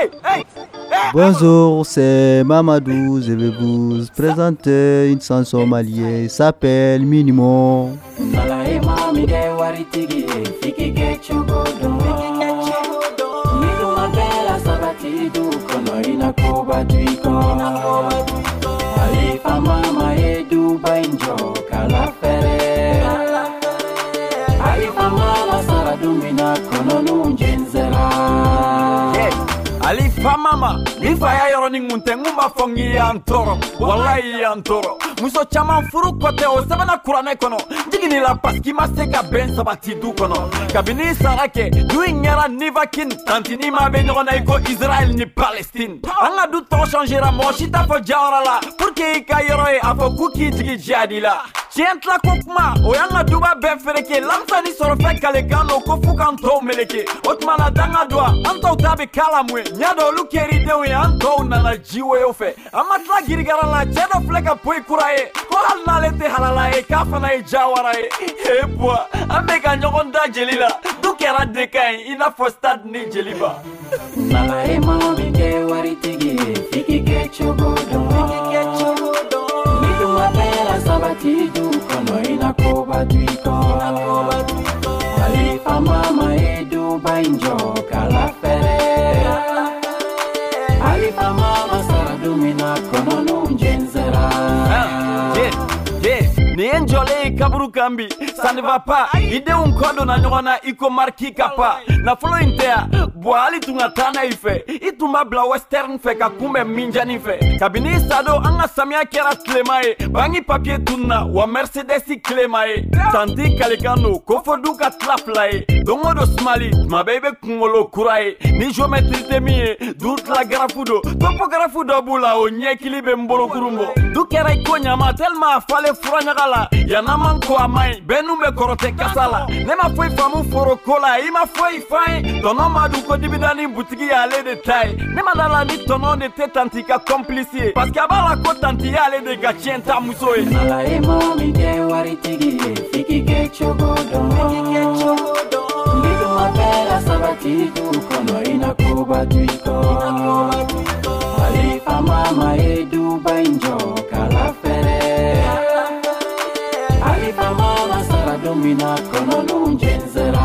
Bonjour, c'est Mamadou. Je vais vous présenter une chanson malienne. S'appelle Minimum. Alifa mama, lifa ya yoro ningunte ngumba fongi ya antoro, wallahi ya antoro. Muso chama furu kote o sabana kurane kono, jigini la paski maseka ben sabati du kono. Kabini sarake, du ingera nivakin, tantini ma benyona iko Israel ni Palestine. Anga du to changera mo shita fo jawara la, pour que ika yoro e afo kuki jigi jadi la. Chient la kokma, o yanga duba ben fereke, lamsa ni soro fe kale gano ko fukanto meleke. Otmana danga doa, anto tabe kalamwe, nyado lukeri dewe anto nana jiwe ofe. Amatla girigara la chedo fleka poi kurae, ko halna lete halala e kafana e jawara e. He boa, ambeka nyogonda jelila, dukera dekai ina fo stad ni jeliba. Nala e mami ke waritigi, fiki ke chogodo. Midu mapela sabati du kono ina koba duiko. Alifa mama e du bainjo kala fere. Alifa mama sara dumina kono nunjenzera. Ni enjole kaburu kambi, ça ne va pas. Ide unkondo na nyona iko marki kapa. Na follow intea, boali tungatana ife. Ituma bla western fe kakume minjani fe. Kabini sado anga samia kera klemae. Bangi papier tunna wa Mercedes klemae. Tanti kalikano kofo duka tlaflae. Dongo do smali, ma bebe kumolo kurae. Ni geometrie temie, doute la grafudo. Topo grafudo bula o nyekilibe mbolo kurumbo. Dukera iko nyama telma fale furanya yana manko amai benu me korote kasala nema foi famu foro kola ima foi fai tono madu ko dibidani butigi ya le de tai nema dala ni tono de tetantika complice parce que abala ko tanti ya le de gachienta musoe nala e mami de waritigi fiki ke chogodo midu mapela sabati du kono ina kuba tuiko alifa mama e du bainjo kala fere domina kono nunjenzera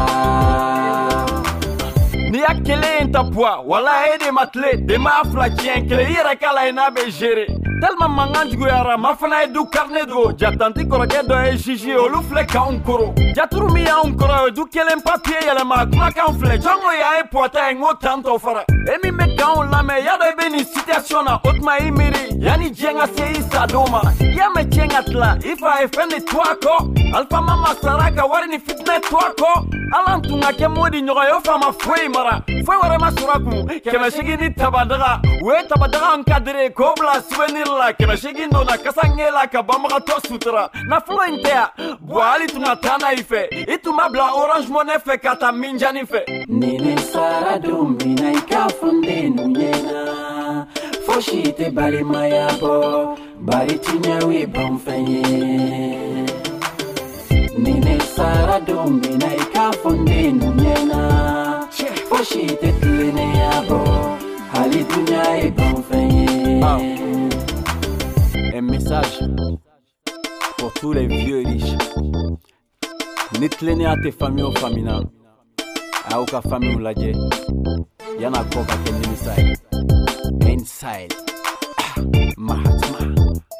ni akele entapwa wala ede matle de mafla kien kele ira kala ina be gere tellement manganjgo yara mafna edu carnet do jatanti koroge do e jiji olu fleka onkoro jaturu mi ya onkoro du kelen papier yala ma kuma kan fle jango ya e pota ngo tanto fara emi me kan la me ya do be ni situation na otma imiri yani jenga se isa doma ya me jenga tla ifa e fene twako alfa mama saraka wari ni fitne twako alantunga ke modi nyoga yo fama foi mara foi wara masuraku ke mashigi ni tabadaga we tabadaga encadré kobla souvenir la ke mashigi ndo na kasangela ka bamra to sutra na flo intea boali tunatana ife ituma bla orange money fe kata minjani fe nene sara domina ikafunde nunyena foshite bali mayabo bali tinyawe bamfanye nene sara domina ikafunde nunyena foshite tuene yabo hali dunya e bamfanye. Un message pour tous les vieux riches. Nitlene à tes familles au famina. A aucun famille ou la dje. Yana koka ken inside. Inside. Mahatma.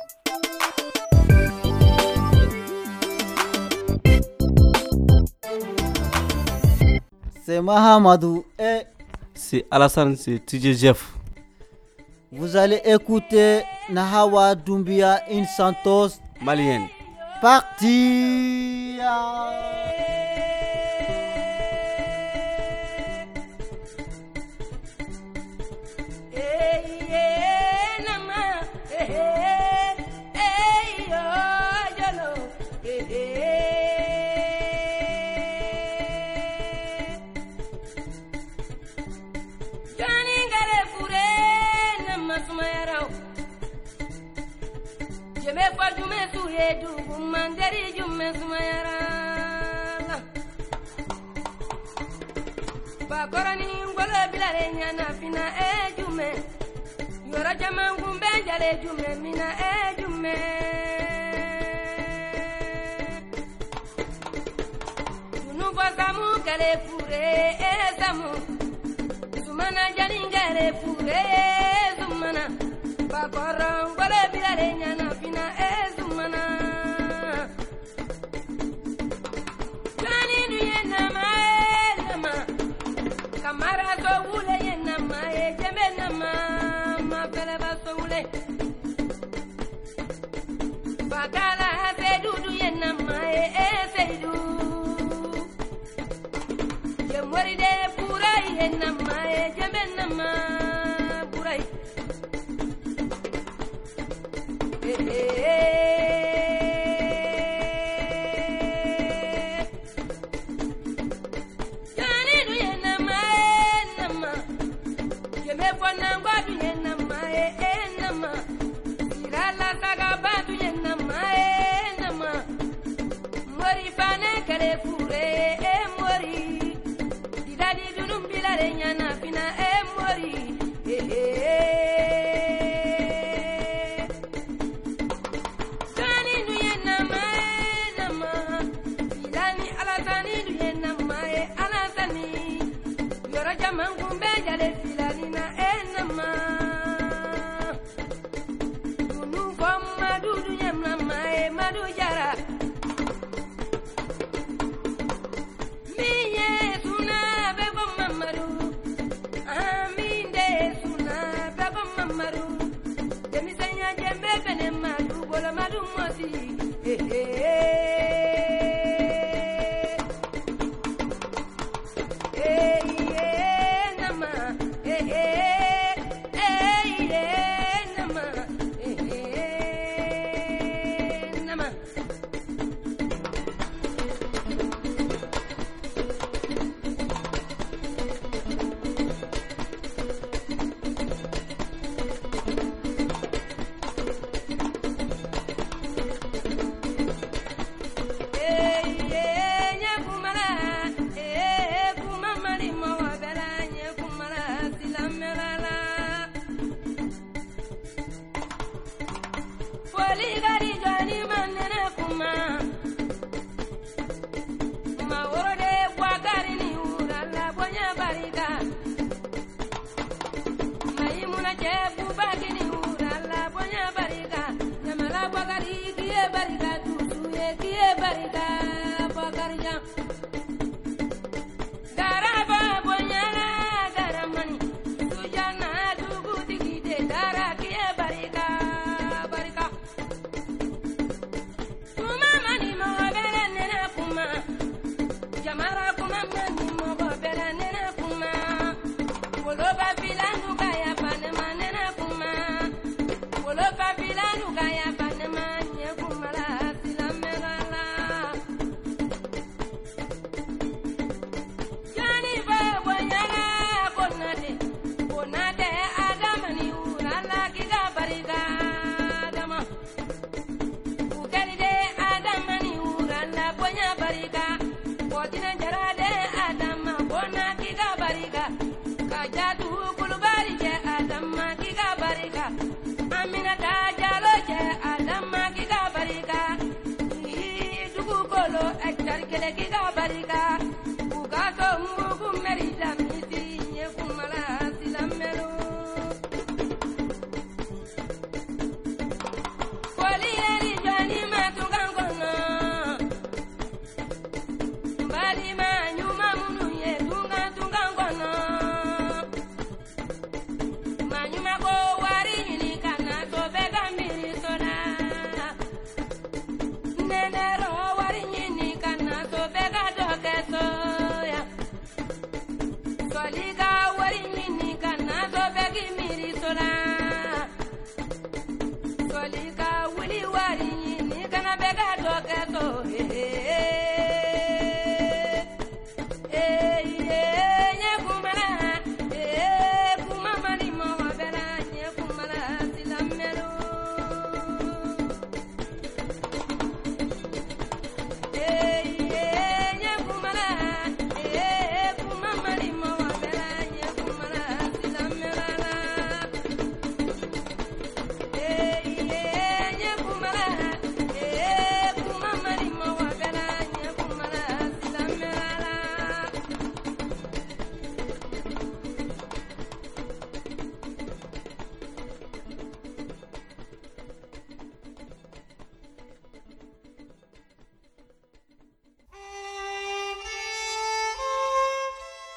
C'est Mahamadou et c'est Alassane, c'est TJ Jeff. Vous allez écouter Nahawa Doumbia in Santos malienne. Parti. Bakorani ngolo bilare nyana fina jume yoro jamangu benjale jume mina jume tunu bosamu kale fure samu sumana jalingare fure sumana bakoro ngolo bilare nyana fina sumana Kamara so wule yena ma jeme na ma fele ba so wule Bagala se dudu yena ma se du Ye mori de pura yena ma jeme na ma pura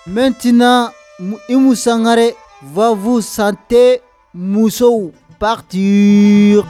Maintenant, Imou Sangare va vous chanter Moussou partir.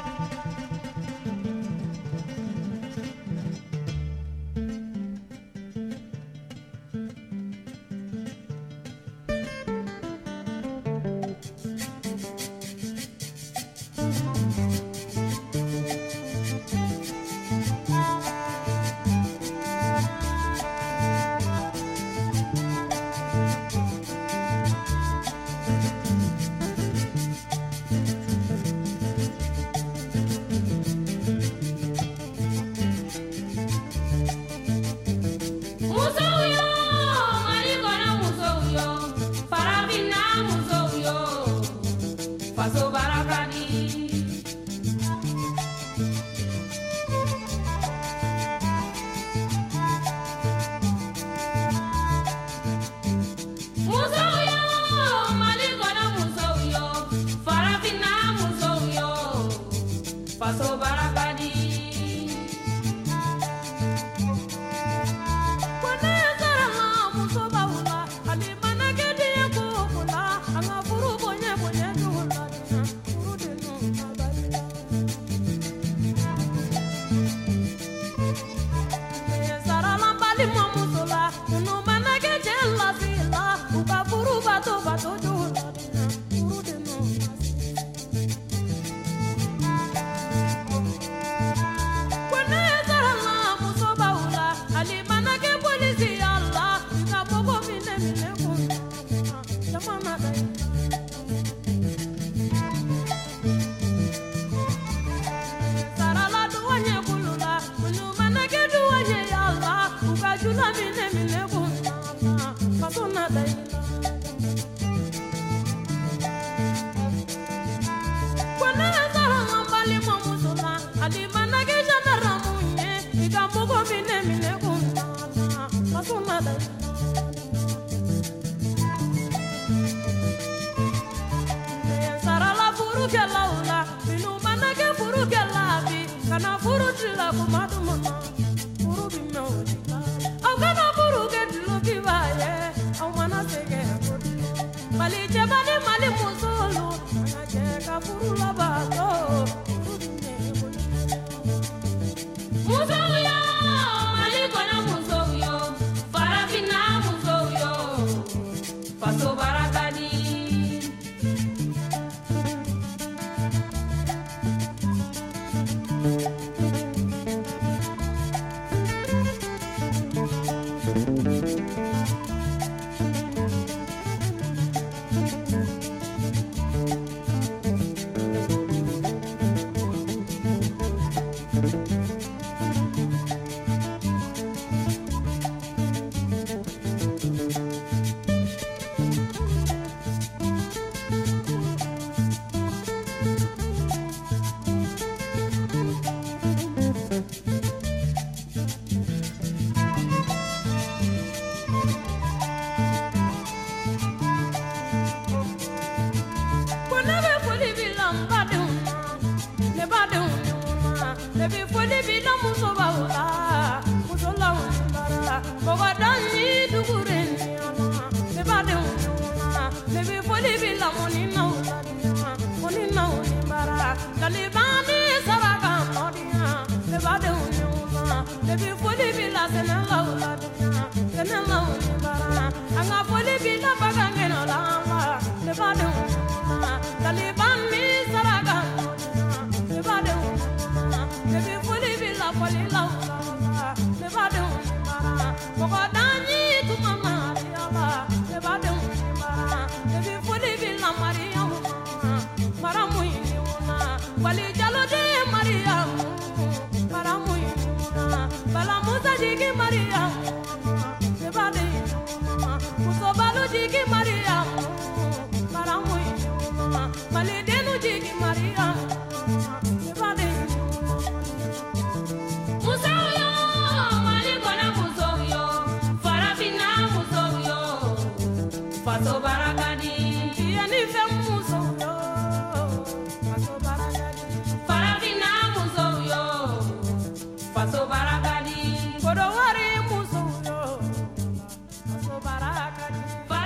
Faso barakadi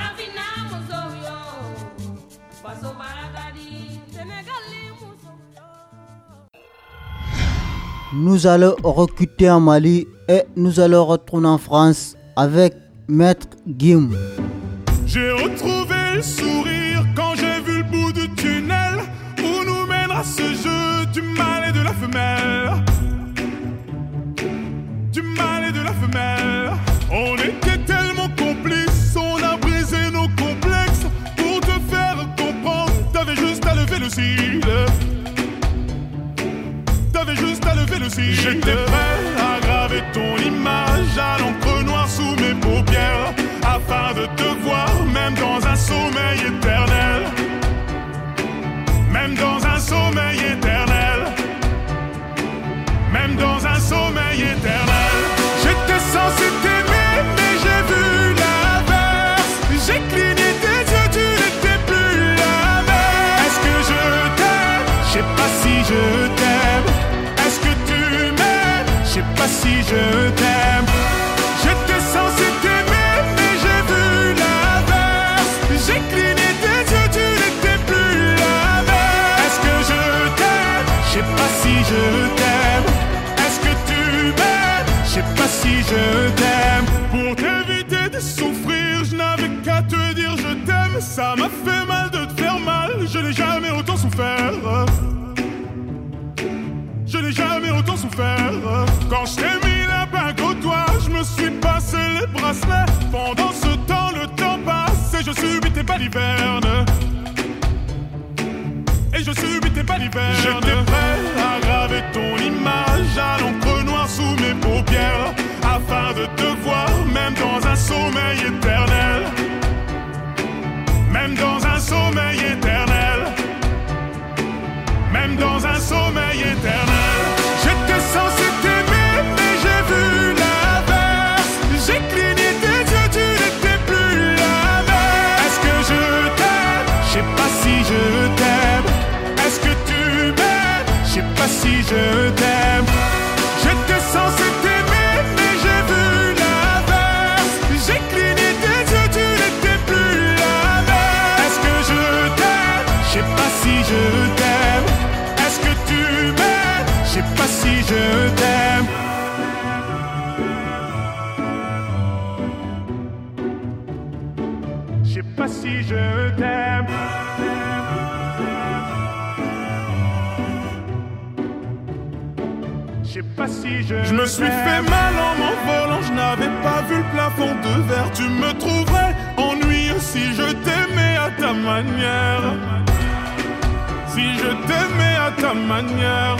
nous allons recuter en Mali et nous allons retourner en France avec Maître Gim. J'ai retrouvé le sourire quand j'ai vu le bout du tunnel où nous mènera ce jeu du mâle et de la femelle. Du mâle et de la femelle. On était tellement complices, on a brisé nos complexes. Pour te faire comprendre, t'avais juste à lever le cil. T'avais juste à lever le cil. J'étais prêt à graver ton image à l'encre noire sous mes paupières, afin de te voir même dans un sommeil éternel. Même dans un sommeil éternel. Même dans un sommeil éternel. J'étais censé t'aimer mais j'ai vu l'inverse. J'ai cligné tes yeux, tu n'étais plus la même. Est-ce que je t'aime? Je sais pas si je t'aime. Est-ce que tu m'aimes? Je sais pas si je t'aime. J'étais censé t'aimer mais j'ai vu l'inverse. J'ai cligné tes yeux, tu n'étais plus la même. Est-ce que je t'aime? Je sais pas si je t'aime. Est-ce que tu m'aimes? Je sais pas si je t'aime. Pour t'éviter de souffrir, je n'avais qu'à te dire je t'aime. Ça m'a fait mal de te faire mal, je n'ai jamais autant souffert. Je n'ai jamais autant souffert. Quand je t'ai mis la bague au doigt, je me suis passé les bracelets. Pendant ce temps, le temps passe et je subis tes balivernes. Et je subis tes balivernes. J'étais prêt à graver ton image à l'encre noire sous mes paupières, afin de te voir même dans un sommeil éternel. Même dans un sommeil éternel. Même dans un sommeil éternel. J'étais censé t'aimer mais j'ai vu l'inverse. J'ai cligné tes yeux, tu n'étais plus la même. Est-ce que je t'aime? Je sais pas si je t'aime. Est-ce que tu m'aimes? Je sais pas si je t'aime. J'étais censé t'aimer mais j'ai vu l'inverse. J'ai cligné tes yeux, tu n'étais plus la même. Est-ce que je t'aime? Je sais pas si je t'aime. Est-ce que tu m'aimes? Je sais pas si je t'aime. Je sais pas si je t'aime. Je sais pas si je me suis fait mal en m'envolant, je n'avais pas vu le plafond de verre. Tu me trouverais ennuyeux si je t'aimais à ta manière. Si je t'aimais à ta manière.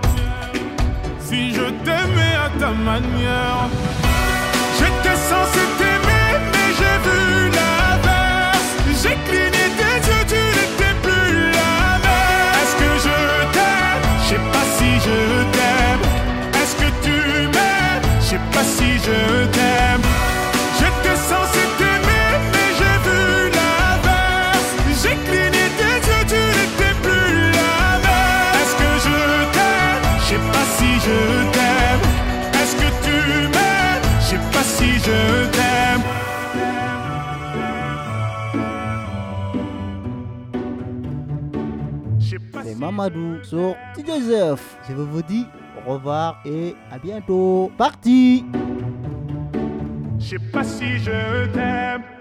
Si je t'aimais à ta manière. J'étais censé t'aimer mais j'ai vu l'inverse. J'ai cligné tes yeux, tu n'étais plus la même. Est-ce que je t'aime? Je sais pas si je t'aime. Est-ce que tu m'aimes? Je sais pas si je t'aime. J'étais censé t'aimer mais j'ai vu l'inverse. J'ai cligné tes yeux, tu n'étais plus la même. Est-ce que je t'aime? Je sais pas si je t'aime. Est-ce que tu m'aimes? Je sais pas si je t'aime. C'est Mamadou sur Joseph. Je vous dis au revoir et à bientôt. Parti. Je sais pas si je t'aime.